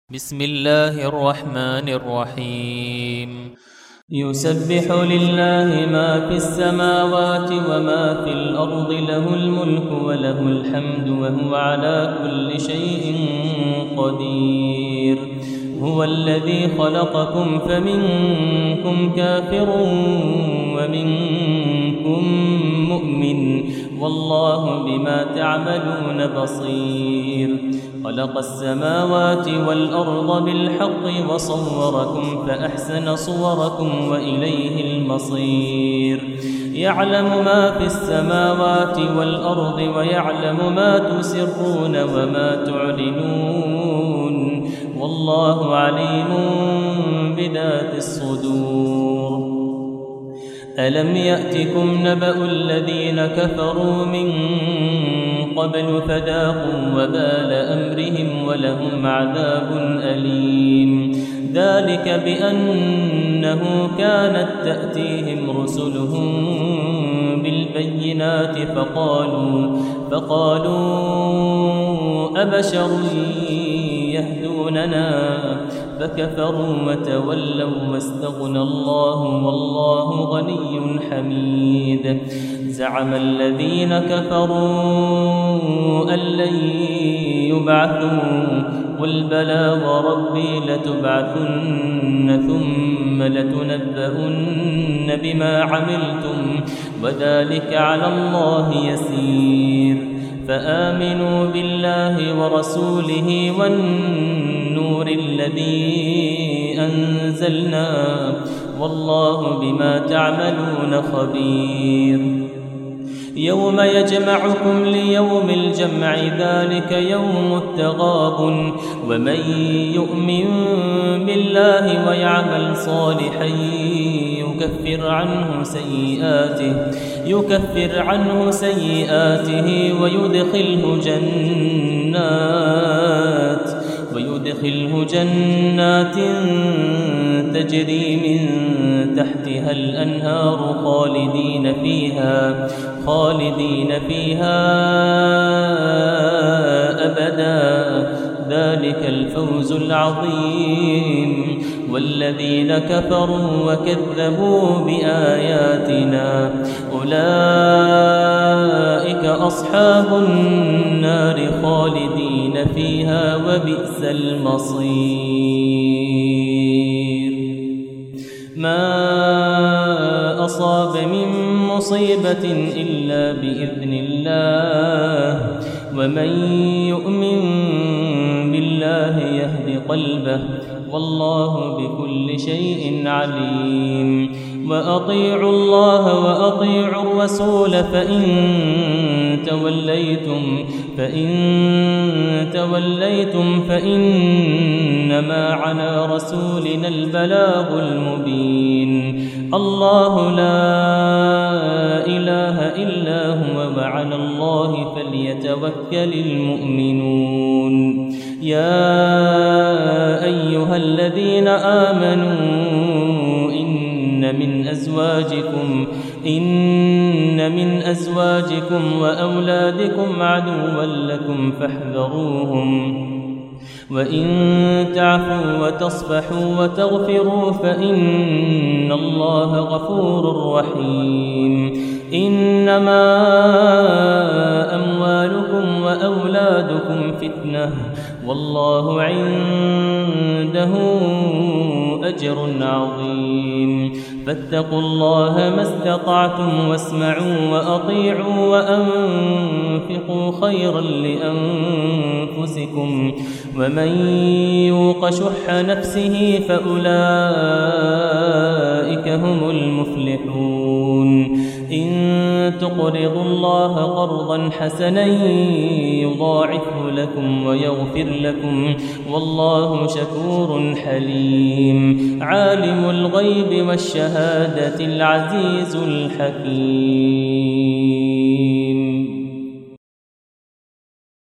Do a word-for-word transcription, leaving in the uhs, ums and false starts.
بسم الله الرحمن الرحيم يسبح لله ما في السماوات وما في الأرض له الملك وله الحمد وهو على كل شيء قدير هو الذي خلقكم فمنكم كافر ومنكم مؤمن والله بما تعملون بصير خلق السماوات والأرض بالحق وصوركم فأحسن صوركم وإليه المصير يعلم ما في السماوات والأرض ويعلم ما تسرون وما تعلنون والله عليم بذات الصدور ألم يأتكم نبأ الذين كفروا من قبل فذاقوا وبال أمرهم ولهم عذاب أليم ذلك بأنه كانت تأتيهم رسلهم بالبينات فقالوا فقالوا أبشر يهدوننا فكفروا وتولوا واستغنى الله والله غني حميد زعم الذين كفروا أن لن يبعثوا قل بلى وربي لتبعثن ثم لتنبؤن بما عملتم وذلك على الله يسير فآمنوا بالله ورسوله والنور الذي أنزلنا والله بما تعملون خبير يوم يجمعكم ليوم الجمع ذلك يوم التغاب ومن يؤمن بالله ويعمل صالحا يكفر عنه سيئاته يكفر عنه سيئاته ويدخله جنات ويدخله جنات تجري من تحتها الأنهار خالدين فيها خالدين فيها أبدا ذلك الفوز العظيم والذين كفروا وكذبوا بآياتنا أولئك أصحاب النار خالدين فيها وبئس المصير ما أصاب من مصيبة إلا بإذن الله ومن يؤمن بالله يهد قلبه والله بكل شيء عليم وأطيعوا الله وأطيعوا الرسول فإن توليتم فإن توليتم فإنما على رسولنا البلاغ المبين الله لا إله إلا هو وعلى الله فليتوكل المؤمنون يا أيها الذين آمنوا إن من أزواجكم إن من أزواجكم وأولادكم عدوا لكم فاحذروهم وإن تعفوا وتصفحوا وتغفروا فإن الله غفور رحيم إنما أموالكم وأولادكم فتنة والله عنده أجر عظيم فاتقوا الله ما استطعتم واسمعوا وأطيعوا وأنفقوا خيرا لأنفسكم ومن يوق شح نفسه فأولئك هم المفلحون إن تقرضوا الله قرضا حسنا يضاعفه لكم ويغفر لكم والله شكور حليم عالم الغيب والشهادة العزيز الحكيم